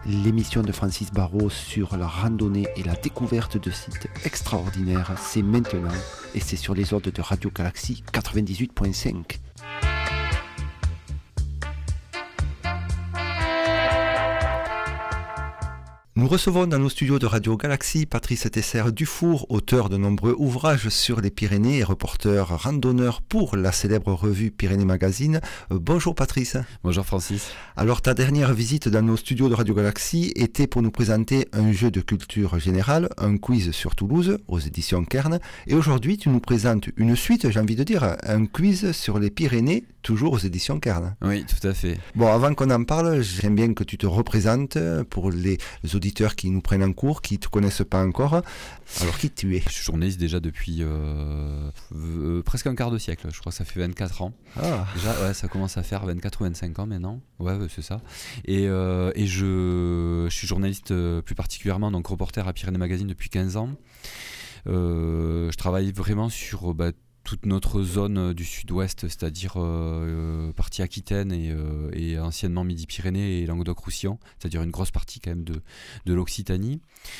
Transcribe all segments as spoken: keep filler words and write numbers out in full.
L'émission de Francis Barrault sur la randonnée et la découverte de sites extraordinaires, c'est maintenant et c'est sur les ondes de Radio Galaxie quatre-vingt-dix-huit point cinq. Nous recevons dans nos studios de Radio Galaxie Patrice Tesser-Dufour, auteur de nombreux ouvrages sur les Pyrénées et reporter randonneur pour la célèbre revue Pyrénées Magazine. Euh, bonjour Patrice. Bonjour Francis. Alors ta dernière visite dans nos studios de Radio Galaxie était pour nous présenter un jeu de culture générale, un quiz sur Toulouse aux éditions Kern. Et aujourd'hui tu nous présentes une suite, j'ai envie de dire, un quiz sur les Pyrénées, toujours aux éditions Kern. Oui, tout à fait. Bon, avant qu'on en parle, j'aime bien que tu te représentes pour les auditeurs qui nous prennent en cours, qui ne te connaissent pas encore. Alors, qui tu es ? Je suis journaliste déjà depuis euh, euh, presque un quart de siècle. Je crois que ça fait vingt-quatre ans. Ah. Déjà, ouais, ça commence à faire vingt-quatre ou vingt-cinq ans maintenant. Ouais, ouais c'est ça. Et, euh, et je, je suis journaliste euh, plus particulièrement, donc reporter à Pyrénées Magazine depuis quinze ans. Euh, je travaille vraiment sur... Bah, toute notre zone du sud-ouest, c'est-à-dire euh, partie Aquitaine et, euh, et anciennement Midi-Pyrénées et Languedoc-Roussillon, c'est-à-dire une grosse partie quand même de, de l'Occitanie,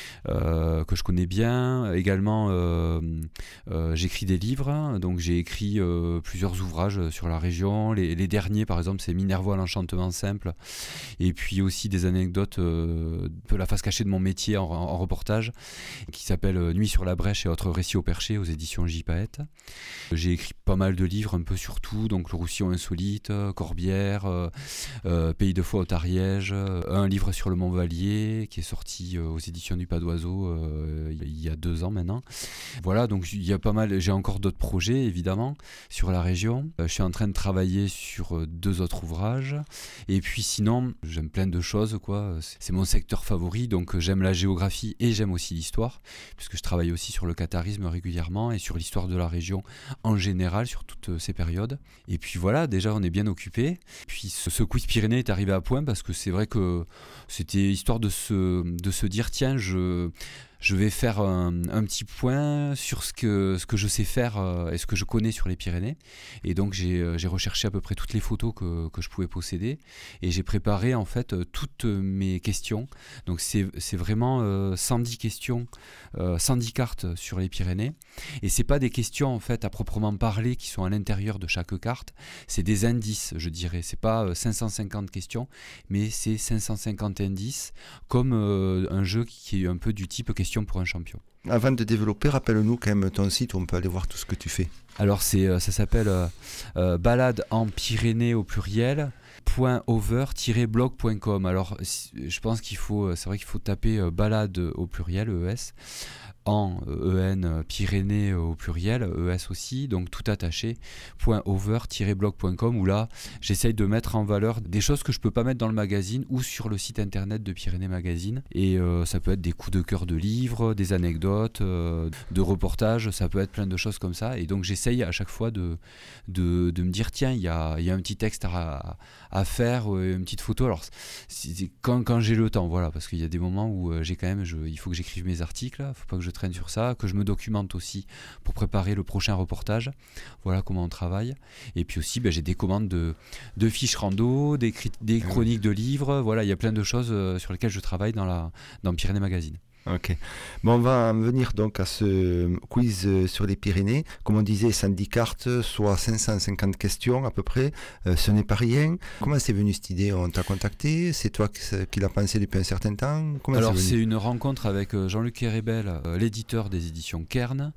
euh, que je connais bien. Également, euh, euh, j'écris des livres, donc j'ai écrit euh, plusieurs ouvrages sur la région. Les, les derniers, par exemple, c'est Minervois, l'enchantement simple, et puis aussi des anecdotes, euh, un peu la face cachée de mon métier en, en reportage, qui s'appelle Nuit sur la brèche et autres récits au perché aux éditions J. Paët. J'ai écrit pas mal de livres, un peu sur tout, donc Le Roussillon insolite, Corbière, euh, euh, Pays de Foix au Tariège, euh, un livre sur le Mont Vallier qui est sorti euh, aux éditions du Pas d'Oiseau euh, il y a deux ans maintenant. Voilà, donc il y a pas mal, j'ai encore d'autres projets évidemment sur la région. Euh, je suis en train de travailler sur deux autres ouvrages, et puis sinon j'aime plein de choses, quoi. C'est mon secteur favori, donc j'aime la géographie et j'aime aussi l'histoire, puisque je travaille aussi sur le catharisme régulièrement et sur l'histoire de la région en général sur toutes ces périodes. Et puis voilà, déjà on est bien occupé. Puis ce, ce quiz Pyrénées est arrivé à point parce que c'est vrai que c'était histoire de se, de se dire tiens, je... Je vais faire un, un petit point sur ce que, ce que je sais faire euh, et ce que je connais sur les Pyrénées. Et donc j'ai, j'ai recherché à peu près toutes les photos que, que je pouvais posséder. Et j'ai préparé en fait toutes mes questions. Donc c'est, c'est vraiment euh, cent dix questions, euh, cent dix cartes sur les Pyrénées. Et c'est pas des questions en fait à proprement parler qui sont à l'intérieur de chaque carte. C'est des indices, je dirais. C'est pas euh, cinq cent cinquante questions, mais c'est cinq cent cinquante indices, comme euh, un jeu qui est un peu du type question pour un champion. Avant de développer, rappelle-nous quand même ton site où on peut aller voir tout ce que tu fais. Alors c'est, ça s'appelle euh, euh, balade en Pyrénées au pluriel .over-blog point com. Alors je pense qu'il faut, c'est vrai qu'il faut taper euh, balade au pluriel, E S, en E N Pyrénées au pluriel, E S aussi, donc tout attaché, .over-blog point com, où là j'essaye de mettre en valeur des choses que je peux pas mettre dans le magazine ou sur le site internet de Pyrénées Magazine. Et euh, ça peut être des coups de cœur de livres, des anecdotes, euh, de reportages, ça peut être plein de choses comme ça. Et donc j'essaye à chaque fois de, de, de me dire tiens, il y a, y a un petit texte à, à faire, une petite photo. Alors c'est quand, quand j'ai le temps, voilà, parce qu'il y a des moments où j'ai quand même, je, il faut que j'écrive mes articles, il faut pas que je traîne sur ça, que je me documente aussi pour préparer le prochain reportage. Voilà comment on travaille. Et puis aussi, ben, j'ai des commandes de, de fiches rando, des, des chroniques de livres. Voilà, il y a plein de choses euh, sur lesquelles je travaille dans, la, dans Pyrénées Magazine. Ok. Bon, on va en venir donc à ce quiz sur les Pyrénées. Comme on disait, cent dix cartes, soit cinq cent cinquante questions à peu près. Euh, ce n'est pas rien. Comment c'est venu cette idée ? On t'a contacté ? C'est toi qui, qui l'as pensé depuis un certain temps ? Comment Alors, c'est, c'est une rencontre avec Jean-Luc Kérébel, euh, l'éditeur des éditions Kern,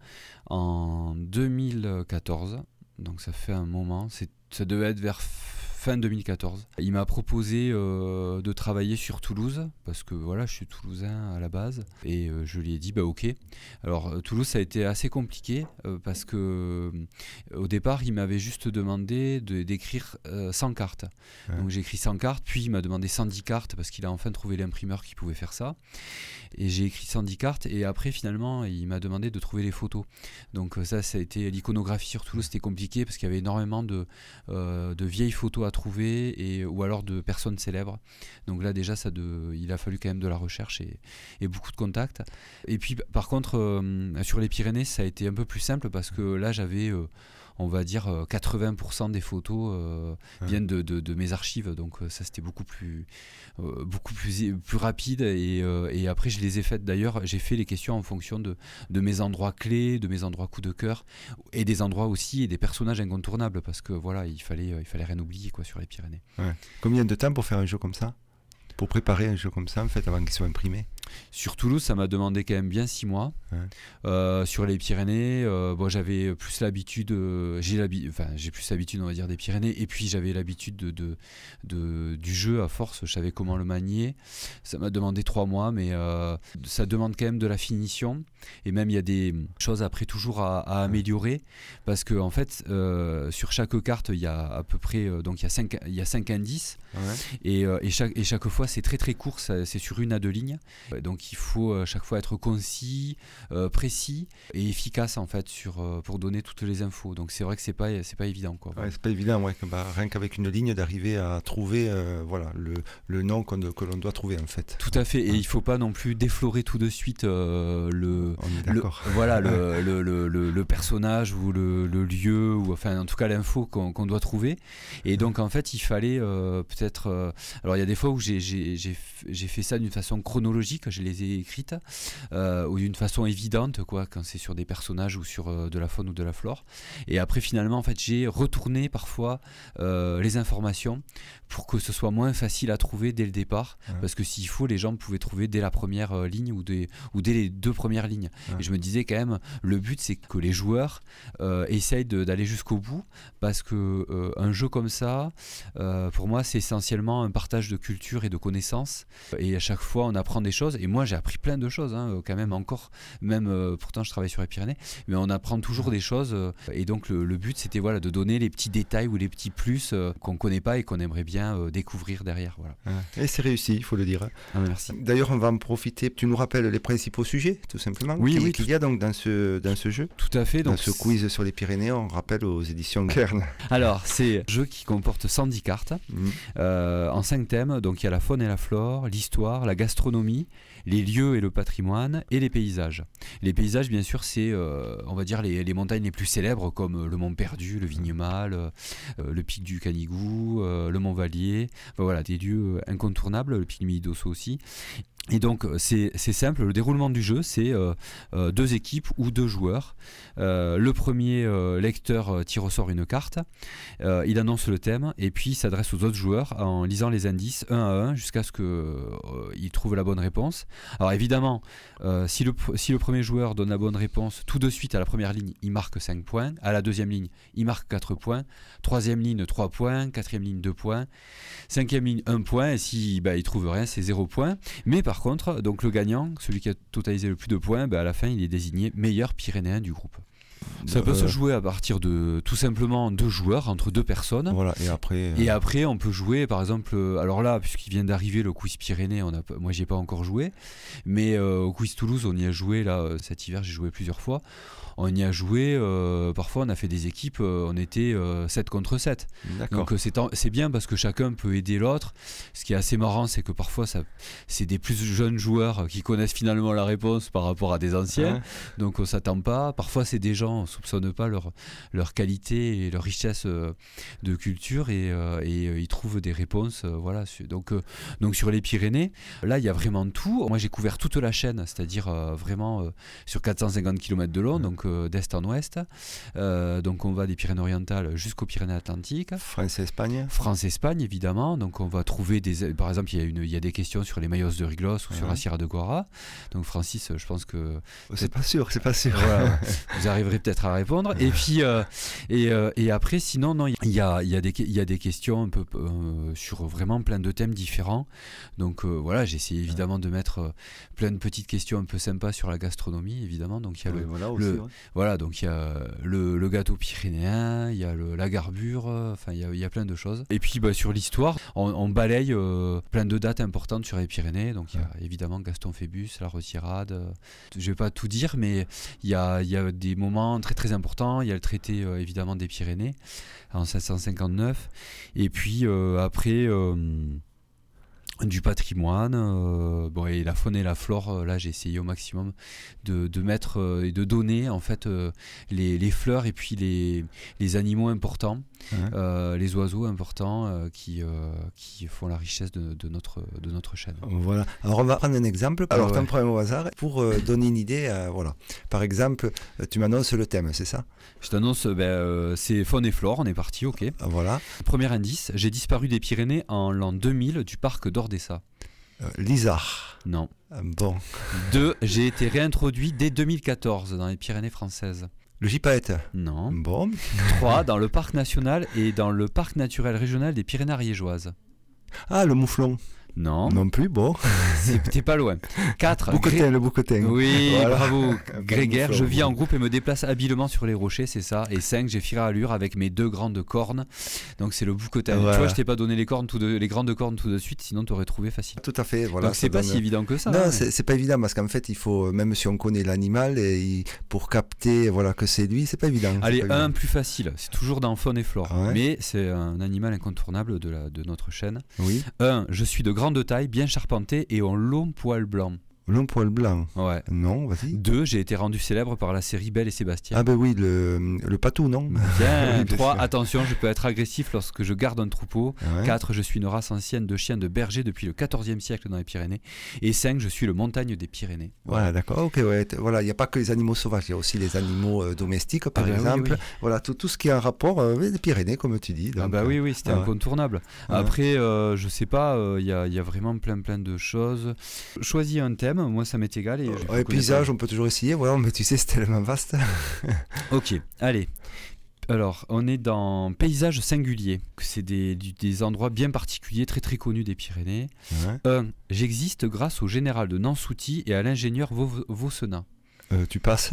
en deux mille quatorze. Donc, ça fait un moment. C'est, ça devait être vers fin deux mille quatorze. Il m'a proposé euh, de travailler sur Toulouse, parce que voilà, je suis toulousain à la base, et euh, je lui ai dit bah ok. Alors Toulouse, ça a été assez compliqué, euh, parce que euh, au départ, il m'avait juste demandé de, d'écrire euh, cent cartes. Ouais. Donc j'ai écrit cent cartes, puis il m'a demandé cent dix cartes, parce qu'il a enfin trouvé l'imprimeur qui pouvait faire ça. Et j'ai écrit cent dix cartes, et après finalement, il m'a demandé de trouver les photos. Donc ça, ça a été l'iconographie sur Toulouse, c'était compliqué, parce qu'il y avait énormément de, euh, de vieilles photos à trouver, et, ou alors de personnes célèbres. Donc là déjà ça de, il a fallu quand même de la recherche et, et beaucoup de contacts. Et puis par contre euh, sur les Pyrénées ça a été un peu plus simple parce que là j'avais euh, on va dire euh, quatre-vingts pour cent des photos euh, ouais. viennent de, de, de mes archives, donc euh, ça c'était beaucoup plus euh, beaucoup plus plus rapide et, euh, et après je les ai faites d'ailleurs, j'ai fait les questions en fonction de de mes endroits clés, de mes endroits coup de cœur et des endroits aussi et des personnages incontournables parce que voilà, il fallait il fallait rien oublier quoi sur les Pyrénées. Ouais. Combien de temps pour faire un jeu comme ça? Pour préparer un jeu comme ça, en fait, avant qu'il soit imprimé? Sur Toulouse, ça m'a demandé quand même bien six mois. Ouais. Euh, sur les Pyrénées, euh, bon, j'avais plus l'habitude, euh, j'ai, l'habi- enfin, j'ai plus l'habitude, on va dire, des Pyrénées. Et puis j'avais l'habitude de, de, de, du jeu à force. Je savais comment le manier. Ça m'a demandé trois mois, mais euh, ça demande quand même de la finition. Et même il y a des choses après toujours à, à améliorer parce que en fait, euh, sur chaque carte, il y a à peu près, euh, donc il y a cinq, il y a cinq indices. Ouais. Et, euh, et chaque et chaque fois, c'est très très court. Ça, c'est sur une à deux lignes. Donc il faut à chaque fois être concis, euh, précis et efficace en fait sur, euh, pour donner toutes les infos. Donc c'est vrai que c'est pas, c'est pas évident. Quoi. Ouais, c'est pas évident, ouais, que, bah, rien qu'avec une ligne d'arriver à trouver euh, voilà, le, le nom qu'on, que l'on doit trouver en fait. Tout à fait, et ouais. il faut pas non plus déflorer tout de suite euh, le, le, voilà, le, le, le, le, le personnage ou le, le lieu, ou enfin en tout cas l'info qu'on, qu'on doit trouver. Et donc en fait il fallait euh, peut-être... Euh, alors il y a des fois où j'ai, j'ai, j'ai, j'ai fait ça d'une façon chronologique, je les ai écrites, euh, ou d'une façon évidente, quoi, quand c'est sur des personnages ou sur euh, de la faune ou de la flore. Et après, finalement, en fait, j'ai retourné parfois euh, les informations pour que ce soit moins facile à trouver dès le départ. Ouais. Parce que s'il faut, les gens pouvaient trouver dès la première euh, ligne ou, des, ou dès les deux premières lignes. Ouais. Et je me disais quand même, le but, c'est que les joueurs euh, essayent de, d'aller jusqu'au bout, parce que euh, un jeu comme ça, euh, pour moi, c'est essentiellement un partage de culture et de connaissances. Et à chaque fois, on apprend des choses. Et moi, j'ai appris plein de choses, hein, quand même encore. Même, euh, pourtant, je travaille sur les Pyrénées. Mais on apprend toujours des choses. Euh, et donc, le, le but, c'était voilà, de donner les petits détails ou les petits plus euh, qu'on ne connaît pas et qu'on aimerait bien euh, découvrir derrière. Voilà. Et c'est réussi, il faut le dire. Ah, merci. D'ailleurs, on va en profiter. Tu nous rappelles les principaux sujets, tout simplement, oui, qu'il, oui, qu'il tout... y a donc dans ce, dans ce jeu. Tout à fait. Donc, dans ce quiz sur les Pyrénées, on rappelle aux éditions Kern. Alors, c'est un jeu qui comporte cent dix cartes mmh. euh, en cinq thèmes. Donc, il y a la faune et la flore, l'histoire, la gastronomie, les lieux et le patrimoine et les paysages. Les paysages, bien sûr, c'est, euh, on va dire, les, les montagnes les plus célèbres comme le Mont Perdu, le Vignemale, euh, le pic du Canigou, euh, le Mont Vallier. Enfin, voilà, des lieux incontournables, le pic du Midi-d'Ossau aussi. Et donc c'est, c'est simple, le déroulement du jeu, c'est euh, euh, deux équipes ou deux joueurs. Euh, le premier euh, lecteur euh, tire au sort une carte, euh, il annonce le thème et puis il s'adresse aux autres joueurs en lisant les indices un à un jusqu'à ce qu'il euh, trouve la bonne réponse. Alors évidemment, euh, si, le, si le premier joueur donne la bonne réponse tout de suite à la première ligne, il marque cinq points, à la deuxième ligne, il marque quatre points, troisième ligne trois points, quatrième ligne deux points, cinquième ligne un point, et si bah, il trouve rien, c'est zéro point. Mais par contre, donc le gagnant, celui qui a totalisé le plus de points, bah à la fin, il est désigné meilleur Pyrénéen du groupe. Ça peut euh... se jouer à partir de tout simplement deux joueurs, entre deux personnes. Voilà, et après, euh... et après, on peut jouer, par exemple, alors là, puisqu'il vient d'arriver le quiz Pyrénées, on a, moi, j'y ai pas encore joué, mais euh, au quiz Toulouse, on y a joué là cet hiver, j'ai joué plusieurs fois. On y a joué, euh, parfois on a fait des équipes, euh, on était euh, sept contre sept. D'accord. Donc euh, c'est, en, c'est bien parce que chacun peut aider l'autre. Ce qui est assez marrant, c'est que parfois ça, c'est des plus jeunes joueurs qui connaissent finalement la réponse par rapport à des anciens. Ouais. Donc on ne s'attend pas. Parfois c'est des gens, on ne soupçonne pas leur, leur qualité et leur richesse euh, de culture et, euh, et euh, ils trouvent des réponses. Euh, voilà. Donc, euh, donc sur les Pyrénées, là il y a vraiment tout. Moi j'ai couvert toute la chaîne, c'est-à-dire euh, vraiment euh, sur quatre cent cinquante kilomètres de long. Ouais. Donc d'est en ouest, euh, donc on va des Pyrénées-Orientales jusqu'aux Pyrénées-Atlantiques. France-Espagne. France-Espagne évidemment, donc on va trouver des, par exemple il y a une, il y a des questions sur les Mayos de Riglos ou ouais. sur la Sierra de Gora. Donc Francis, je pense que c'est pas sûr, c'est pas sûr. Voilà, vous arriverez peut-être à répondre. Et puis euh, et, euh, et après sinon non, il y a il y a des il y a des questions un peu euh, sur vraiment plein de thèmes différents. Donc euh, voilà, j'ai essayé évidemment ouais. de mettre euh, plein de petites questions un peu sympas sur la gastronomie évidemment. Donc il y a ouais, le, voilà aussi, le ouais. Voilà, donc il y a le, le gâteau pyrénéen, il y a le, la garbure, enfin il y a, il y a plein de choses. Et puis bah, sur l'histoire, on, on balaye euh, plein de dates importantes sur les Pyrénées. Donc il y a évidemment Gaston Phébus, la Retirade. Euh, je vais pas tout dire, mais il y a, il y a des moments très très importants. Il y a le traité euh, évidemment des Pyrénées en sept cent cinquante-neuf. Et puis euh, après... Euh, du patrimoine, euh, bon, et la faune et la flore, euh, là j'ai essayé au maximum de, de mettre euh, et de donner en fait euh, les, les fleurs et puis les, les animaux importants, Ouais. euh, les oiseaux importants euh, qui, euh, qui font la richesse de, de, notre, de notre chaîne. Voilà. Alors on va prendre un exemple. Ah, Alors ouais. t'en prends un au hasard pour euh, donner une idée. euh, voilà. Par exemple, euh, tu m'annonces le thème, c'est ça? Je t'annonce, ben, euh, c'est faune et flore, on est parti, ok. Ah, voilà. Premier indice, j'ai disparu des Pyrénées en l'an deux mille du parc d'Ordessa. Euh, Lizard. Non. Euh, bon. Deux, j'ai été réintroduit dès deux mille quatorze dans les Pyrénées françaises. Le gypaète. Non. Bon. Trois, dans le parc national et dans le parc naturel régional des Pyrénées ariégeoises. Ah, le mouflon. Non, Non plus, bon. c'est- t'es pas loin. Quatre, Bouquetin, le bouquetin. Oui, Voilà. bravo. Bon Grégaire, mouflon, je vis bon. en groupe et me déplace habilement sur les rochers, c'est ça. Et cinq, j'ai firé à allure avec mes deux grandes cornes. Donc c'est le bouquetin. Voilà. Tu vois, je t'ai pas donné les cornes tout de, les grandes cornes tout de suite, sinon t'aurais trouvé facile. Tout à fait. Voilà, Donc ça c'est pas donne- si évident que ça. Non, hein. c'est c'est pas évident parce qu'en fait, il faut, même si on connaît l'animal, et il- pour capter voilà, que c'est lui, c'est pas évident. c'est Allez, pas un évident. plus facile. C'est toujours dans faune et flore. Ouais. Mais c'est un animal incontournable de, la, de notre chaîne. Oui, Un, je suis de grande taille, bien charpenté et en long poil blanc. long poil blanc. Ouais. Non, vas-y. Deux, j'ai été rendu célèbre par la série Belle et Sébastien. Ah ben oui, le, le patou, non? Bien. Oui, bien Trois, sûr. attention, je peux être agressif lorsque je garde un troupeau. Ouais. Quatre, je suis une race ancienne de chiens de berger depuis le quatorzième siècle dans les Pyrénées. Et cinq, je suis le montagne des Pyrénées. Voilà, d'accord. Ok, ouais. t- Voilà, il n'y a pas que les animaux sauvages, il y a aussi les animaux euh, domestiques, par Ah bah oui, exemple. oui. Voilà, tout, tout ce qui a un rapport euh, avec les Pyrénées, comme tu dis. Ah donc, bah euh, oui, oui, c'était ah ouais. incontournable. Ouais. Après, euh, je sais pas, il y, a, y a vraiment plein plein de choses. Choisis un thème, moi ça m'est égal. Et je Ouais, connais paysage, pas. on peut toujours essayer, voilà, mais tu sais, c'est tellement vaste. Ok, allez. Alors, on est dans paysage singulier. C'est des, du- des endroits bien particuliers, très très connus des Pyrénées. Ouais. un. J'existe grâce au général de Nansouty et à l'ingénieur Vau- Vaucenat. Euh, tu passes.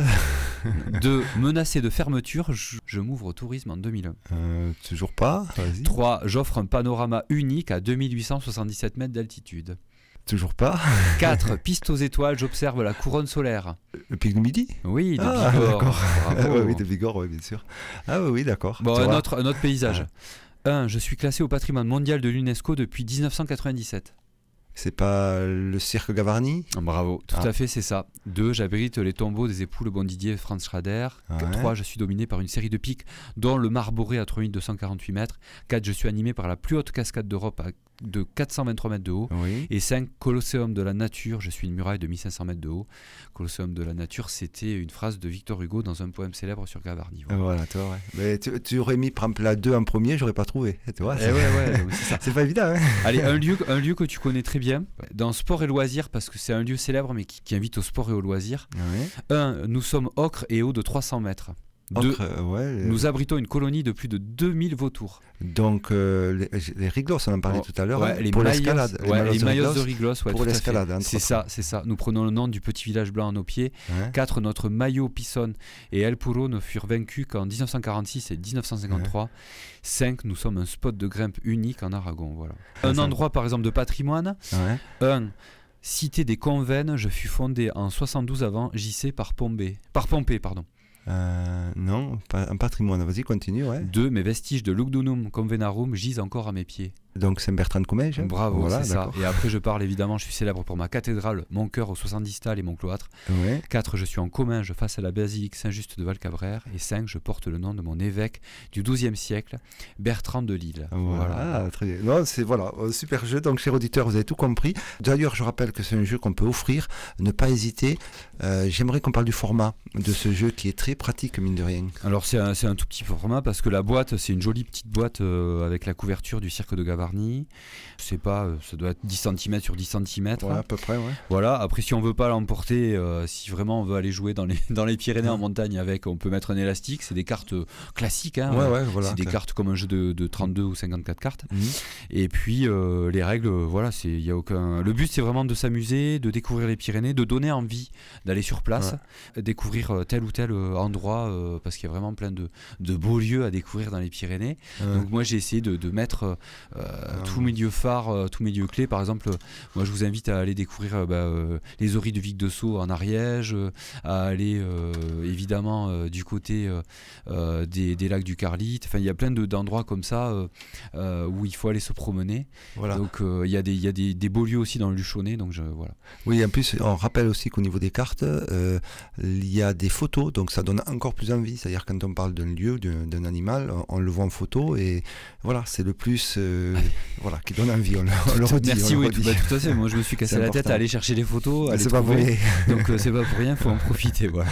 deux. Menacé de fermeture, je, je m'ouvre au tourisme en deux mille un. Euh, toujours pas, vas-y. trois. J'offre un panorama unique à deux mille huit cent soixante-dix-sept mètres d'altitude. Toujours pas. quatre. Piste aux étoiles, j'observe la couronne solaire. Le pic du Midi. Oui, de Ah, Bigorre. d'accord. Bravo. Ah, oui, de Bigorre, oui, bien sûr. Ah oui, oui, d'accord. Bon, Tu un vois. autre, un autre paysage. un. Je suis classé au patrimoine mondial de l'UNESCO depuis dix-neuf cent quatre-vingt-dix-sept. C'est pas le cirque Gavarni? Bravo, tout Ah. à fait, c'est ça. deux. J'abrite les tombeaux des époux Le Bondidier et Franz Schrader. Ouais. trois. Je suis dominé par une série de pics, dont le Marboré à trois mille deux cent quarante-huit mètres. quatre. Je suis animé par la plus haute cascade d'Europe à- de quatre cent vingt-trois mètres de haut. Oui. Et cinq. Colosseum de la nature, je suis une muraille de mille cinq cents mètres de haut. Colosseum de la nature, c'était une phrase de Victor Hugo dans un poème célèbre sur Gavarni. Euh, Voilà, tu vois, ouais. Mais tu, tu aurais mis, par exemple, la deux en premier, j'aurais pas trouvé. Tu vois, Eh c'est- ouais, ouais, donc c'est ça. c'est pas évident, hein. Allez, un lieu, un lieu que tu connais très bien, dans sport et loisirs, parce que c'est un lieu célèbre, mais qui, qui invite au sport et au loisir. Ouais. un. Nous sommes ocre et haut de trois cents mètres. deux. Ocre, euh, ouais, le- Nous abritons une colonie de plus de deux mille vautours. Donc, euh, les, les riglos, on en parlait Oh, tout à l'heure, ouais, hein, les pour maillots- l'escalade. ouais, les maillots de riglos. riglos, ouais, pour tout à fait. l'escalade, entre C'est autres. ça, c'est ça. Nous prenons le nom du petit village blanc à nos pieds. Ouais. quatre. Notre maillot Pisson et El Puro ne furent vaincus qu'en dix-neuf cent quarante-six et dix-neuf cent cinquante-trois. cinq. Nous sommes un spot de grimpe unique en Aragon. Voilà. Ah, Un ça- endroit, par exemple, de patrimoine. Ouais. un. Cité des Convennes, je fus fondé en soixante-douze avant J C par Pompée. Par Pompée, pardon. Euh, non, pas, un patrimoine. Vas-y, continue, ouais. deux. Mes vestiges de Lugdunum Convenarum gisent encore à mes pieds. Donc, Saint-Bertrand de Comminges. Bravo, voilà, c'est ça. d'accord. Et après, je parle évidemment, je suis célèbre pour ma cathédrale, mon cœur au soixante-dix stalles et mon cloître. Ouais. quatre. Je suis en Comminges face à la basilique Saint-Just de Valcabrère. Et cinq. Je porte le nom de mon évêque du douzième siècle, Bertrand de Lille. Voilà, ah, très bien. Non, c'est voilà, un super jeu. Donc, chers auditeurs, vous avez tout compris. D'ailleurs, je rappelle que c'est un jeu qu'on peut offrir. Ne pas hésiter. Euh, J'aimerais qu'on parle du format de ce jeu qui est très pratique, mine de rien. Alors, c'est un, c'est un tout petit format parce que la boîte, c'est une jolie petite boîte euh, avec la couverture du cirque de Gavarnie. Je sais pas, euh, ça doit être dix centimètres sur dix centimètres. Voilà, à peu près, ouais. Voilà, après si on veut pas l'emporter, euh, si vraiment on veut aller jouer dans les, dans les Pyrénées en montagne avec, on peut mettre un élastique, c'est des cartes euh, classiques, hein, Ouais, ouais, voilà. c'est des cartes comme un jeu de, de trente-deux ou cinquante-quatre cartes. Mhm. Et puis euh, les règles, euh, voilà, c'est, y a aucun... le but c'est vraiment de s'amuser, de découvrir les Pyrénées, de donner envie d'aller sur place, découvrir euh, tel ou tel euh, endroit, euh, parce qu'il y a vraiment plein de, de beaux lieux à découvrir dans les Pyrénées. Ouais. Donc moi j'ai essayé de, de mettre euh, euh, tout milieu phare, euh, tout milieu clé. Par exemple, euh, moi je vous invite à aller découvrir euh, bah, euh, les Oris de Vic de Sceaux en Ariège, euh, à aller euh, évidemment euh, du côté euh, euh, des, des lacs du Carlite. Enfin, il y a plein de, d'endroits comme ça euh, euh, où il faut aller se promener. Voilà. Donc euh, il y a, des, il y a des, des beaux lieux aussi dans le Luchonnet. Donc je, voilà. Oui, en plus, on rappelle aussi qu'au niveau des cartes, euh, il y a des photos, donc ça donne encore plus envie. C'est-à-dire quand on parle d'un lieu, d'un, d'un animal, on, on le voit en photo et voilà, c'est le plus euh, voilà, qui donne envie. On le, on le redit. Merci, on le oui, redit. tout, bah, tout à fait. Moi, je me suis cassé C'est la important. tête à aller chercher les photos, à Mais les c'est pas trouver. vrai. Donc euh, c'est pas pour rien, il faut en profiter. Voilà.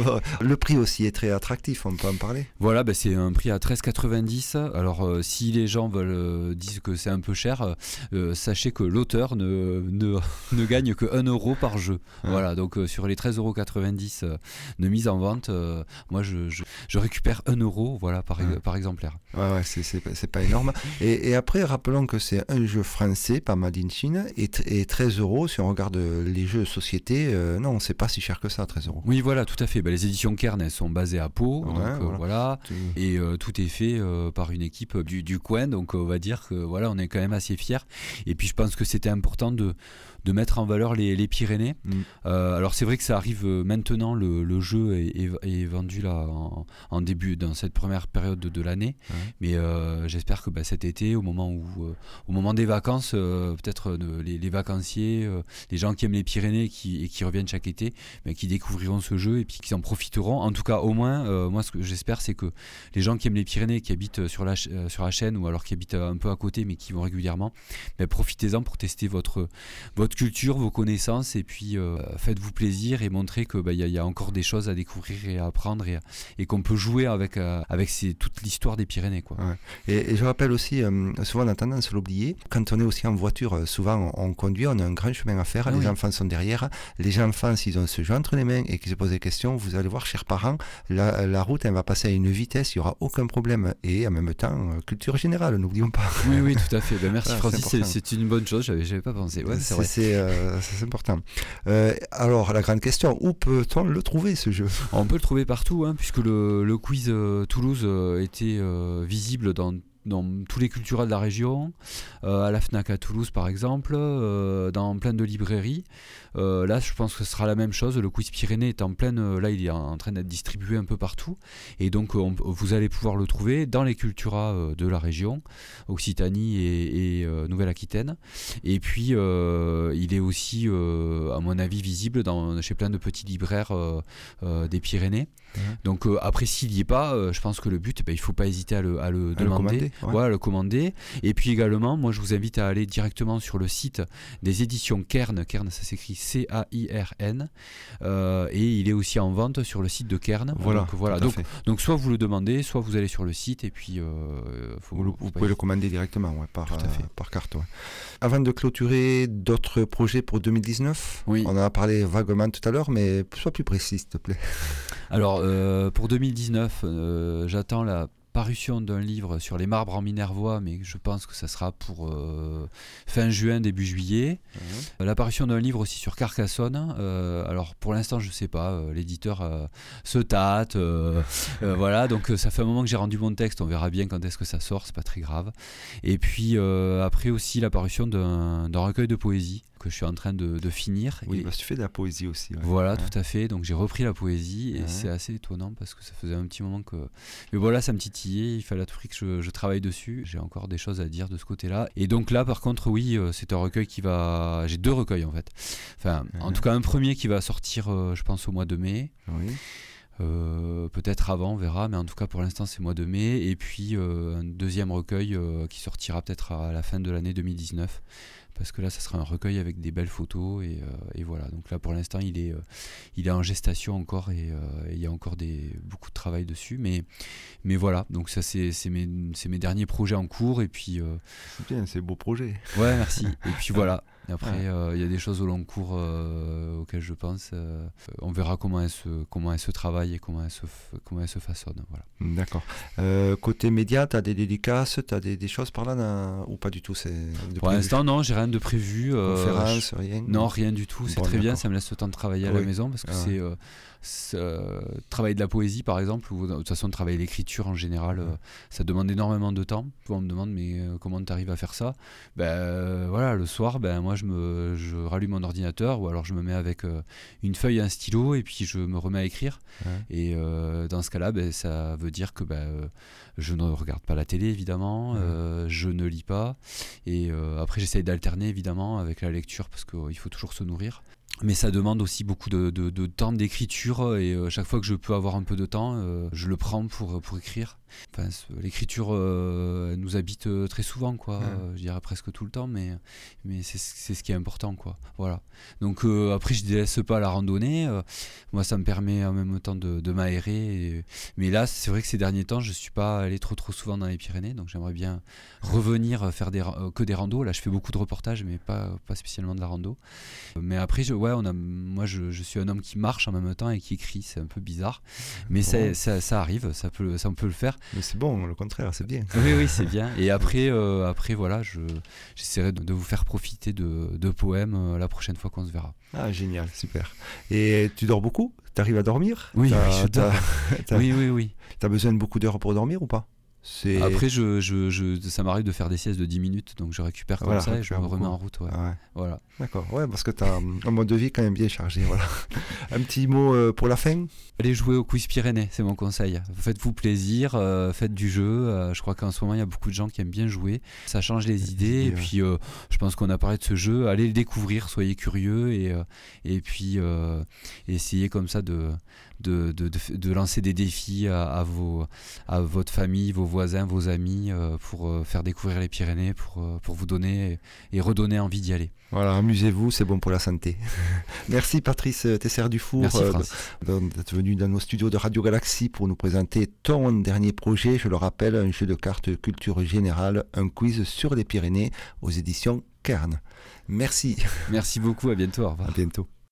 Le prix aussi est très attractif, on peut en parler. Voilà, bah, c'est un prix à treize quatre-vingt-dix. Alors, euh, si les gens veulent euh, disent que c'est un peu cher, euh, sachez que l'auteur ne, ne, ne gagne que un euro par jeu. Ouais. Voilà, donc euh, sur les treize euros quatre-vingt-dix euh, de mise en vente, euh, moi je, je, je récupère un euro voilà, par, Ouais. par exemplaire. Ouais, ouais, c'est, c'est, c'est pas énorme. Et, et après, rappelons que c'est un jeu français, pas made in Chine, et, et treize euros, si on regarde les jeux de société, euh, non, c'est pas si cher que ça, treize euros. Oui, voilà, tout à fait. Bah, les éditions Kern, elles sont basées à Pau, Ouais, donc euh, voilà. voilà. Tu- Et euh, tout est fait euh, par une équipe du, du coin, donc euh, on va dire que voilà, on est quand même assez fiers. Et puis je pense que c'était important de, de mettre en valeur les, les Pyrénées. Mm. Euh, alors c'est vrai que ça arrive euh, maintenant, le, le jeu est, est, est vendu là en, en début, dans cette première période de, de l'année. Ouais. Mais euh, j'espère que bah, cet été, au moment où, euh, au moment des vacances, euh, peut-être euh, les, les vacanciers, euh, les gens qui aiment les Pyrénées qui, et qui reviennent chaque été, bah, qui découvriront ce jeu et puis qui en profiteront. En tout cas, au moins, euh, moi ce que j'espère, c'est que les gens qui aiment les Pyrénées, qui habitent sur la, ch- euh, sur la chaîne ou alors qui habitent un peu à côté mais qui vont régulièrement, bah, profitez-en pour tester votre, votre culture, vos connaissances et puis euh, faites-vous plaisir et montrez qu'il bah, y, y a encore des choses à découvrir et à apprendre et, et qu'on peut jouer avec, euh, avec ces, toute l'histoire des Pyrénées, quoi. Ouais. Et, et je rappelle aussi, euh, souvent on a tendance à l'oublier, quand on est aussi en voiture, euh, souvent on, on conduit, on a un grand chemin à faire, Ah les oui. enfants sont derrière, les enfants s'ils ont ce jeu entre les mains et qu'ils se posent des questions, vous allez voir, chers parents, la, la route elle va passer à une vitesse, il n'y aura aucun problème. Et en même temps, euh, culture générale, n'oublions pas. Oui, oui, tout à fait. Ben, merci Ah, Francis, c'est c'est, c'est une bonne chose, j'avais, j'avais pas pensé. Ouais, c'est, c'est, vrai. c'est, euh, c'est important. Euh, alors, la grande question, où peut-on le trouver ce jeu ? On peut le trouver partout, hein, puisque le, le quiz euh, Toulouse euh, était euh, visible dans dans tous les culturels de la région, euh, à la FNAC à Toulouse par exemple, euh, dans plein de librairies. Euh, là, je pense que ce sera la même chose. Le quiz Pyrénées est en pleine, euh, là, il est en, en train d'être distribué un peu partout, et donc on, vous allez pouvoir le trouver dans les culturas euh, de la région, Occitanie et, et euh, Nouvelle-Aquitaine. Et puis, euh, il est aussi, euh, à mon avis, visible dans, chez plein de petits libraires euh, euh, des Pyrénées. Mmh. Donc euh, après, s'il n'y est pas, euh, je pense que le but, bah, il ne faut pas hésiter à le, à le à demander. Le commander, ouais. Ouais, à le commander. Et puis également, moi je vous invite à aller directement sur le site des éditions Kern. Kern, ça s'écrit C A I R N. Euh, et il est aussi en vente sur le site de Kern. Voilà. Donc, voilà. Donc, donc soit vous le demandez, soit vous allez sur le site et puis euh, faut, vous, le, vous pouvez le commander directement ouais, par, Tout à fait. euh, par carte. Ouais. Avant de clôturer, d'autres projets pour deux mille dix-neuf ? Oui. On en a parlé vaguement tout à l'heure, mais sois plus précis s'il te plaît. Alors euh, pour deux mille dix-neuf, euh, j'attends la parution d'un livre sur les marbres en minervois, mais je pense que ça sera pour euh, fin juin, début juillet. Mmh. La parution d'un livre aussi sur Carcassonne. Euh, alors pour l'instant, je ne sais pas, euh, l'éditeur euh, se tâte. Euh, euh, voilà, donc ça fait un moment que j'ai rendu mon texte, on verra bien quand est-ce que ça sort, c'est pas très grave. Et puis euh, après aussi la parution d'un, d'un recueil de poésie que je suis en train de, de finir. Oui, et parce que tu fais de la poésie aussi. Ouais. Voilà, ouais. tout à fait. Donc j'ai repris la poésie et ouais. c'est assez étonnant parce que ça faisait un petit moment que... Mais voilà, ça me titillait, il fallait à tout prix que je, je travaille dessus. J'ai encore des choses à dire de ce côté-là. Et donc là, par contre, oui, c'est un recueil qui va... J'ai deux recueils en fait. Enfin, ouais. en tout cas, un premier qui va sortir, euh, je pense, au mois de mai. Oui. Euh, peut-être avant, on verra, mais en tout cas pour l'instant c'est mois de mai. Et puis euh, un deuxième recueil euh, qui sortira peut-être à la fin de l'année deux mille dix-neuf, parce que là ça sera un recueil avec des belles photos et, euh, et voilà. Donc là pour l'instant il est, euh, il est en gestation encore et euh, il y a encore des, beaucoup de travail dessus, mais, mais voilà, donc ça c'est, c'est, mes, c'est mes derniers projets en cours et puis... Euh, c'est bien, c'est beau projet. Ouais, merci. Et puis voilà. Après, il ouais. euh, y a des choses au long cours euh, auxquelles je pense. Euh, on verra comment elles se, comment elles se travaillent et comment elles se, comment elles se façonnent. Voilà. D'accord. Euh, côté média, tu as des dédicaces, tu as des, des choses par là dans... ou pas du tout c'est Pour l'instant, non, j'ai rien de prévu. Conférence, euh, rien Non, rien du tout. C'est bon, très d'accord. bien, ça me laisse le temps de travailler à oui. la maison parce que ah, c'est, euh, c'est euh, travailler de la poésie, par exemple, ou de toute façon, travailler l'écriture en général, euh, ça demande énormément de temps. On me demande, mais euh, comment tu arrives à faire ça? Ben euh, voilà, le soir, ben, moi, je, me, je rallume mon ordinateur ou alors je me mets avec euh, une feuille et un stylo et puis je me remets à écrire. Ouais. Et euh, dans ce cas-là, ben, ça veut dire que ben, euh, je ne regarde pas la télé, évidemment, ouais. euh, je ne lis pas. Et euh, après, j'essaye d'alterner, évidemment, avec la lecture parce qu'il euh, faut toujours se nourrir. Mais ça demande aussi beaucoup de, de, de temps d'écriture et euh, chaque fois que je peux avoir un peu de temps, euh, je le prends pour, pour écrire. Enfin, l'écriture euh, nous habite très souvent, quoi. Ouais. Euh, je dirais presque tout le temps, mais, mais c'est, c'est ce qui est important, quoi. Voilà. Donc euh, après, je ne délaisse pas la randonnée. Euh, moi, ça me permet en même temps de, de m'aérer. Et... Mais là, c'est vrai que ces derniers temps, je ne suis pas allé trop trop souvent dans les Pyrénées, donc j'aimerais bien revenir faire des, euh, que des randos. Là, je fais beaucoup de reportages, mais pas, pas spécialement de la rando. Mais après, je, ouais, on a, moi, je, je suis un homme qui marche en même temps et qui écrit. C'est un peu bizarre, mais bon. ça, ça, ça arrive, ça peut, ça, on peut le faire. Mais c'est bon, le contraire, c'est bien. Oui, oui, c'est bien. Et après, euh, après voilà, je, j'essaierai de, de vous faire profiter de, de poèmes euh, la prochaine fois qu'on se verra. Ah, génial, super. Et tu dors beaucoup? Tu arrives à dormir? Oui, t'as, oui, je dors. T'as, t'as, oui, oui, oui. Tu as besoin de beaucoup d'heures pour dormir ou pas? C'est... Après, je, je, je, ça m'arrive de faire des siestes de dix minutes, donc je récupère comme voilà, ça et je me beaucoup. remets en route. Ouais. Ah ouais. Voilà. D'accord, ouais, parce que tu as un mode de vie quand même bien chargé. Voilà. Un petit mot euh, pour la fin? Allez jouer au Quiz Pyrénées, c'est mon conseil. Faites-vous plaisir, euh, faites du jeu. Euh, je crois qu'en ce moment, il y a beaucoup de gens qui aiment bien jouer. Ça change les idées. idées et ouais. puis, euh, je pense qu'on a parlé de ce jeu. Allez le découvrir, soyez curieux et, euh, et puis euh, essayez comme ça de... De, de, de, de lancer des défis à, à, vos, à votre famille, vos voisins, vos amis euh, pour euh, faire découvrir les Pyrénées, pour, euh, pour vous donner et, et redonner envie d'y aller. Voilà, amusez-vous, c'est bon pour la santé. Merci Patrice Tesser-Dufour Merci, euh, d'être venu dans nos studios de Radio Galaxie pour nous présenter ton dernier projet, je le rappelle, un jeu de cartes culture générale, un quiz sur les Pyrénées aux éditions Kern. Merci. Merci beaucoup, à bientôt, au revoir. À bientôt.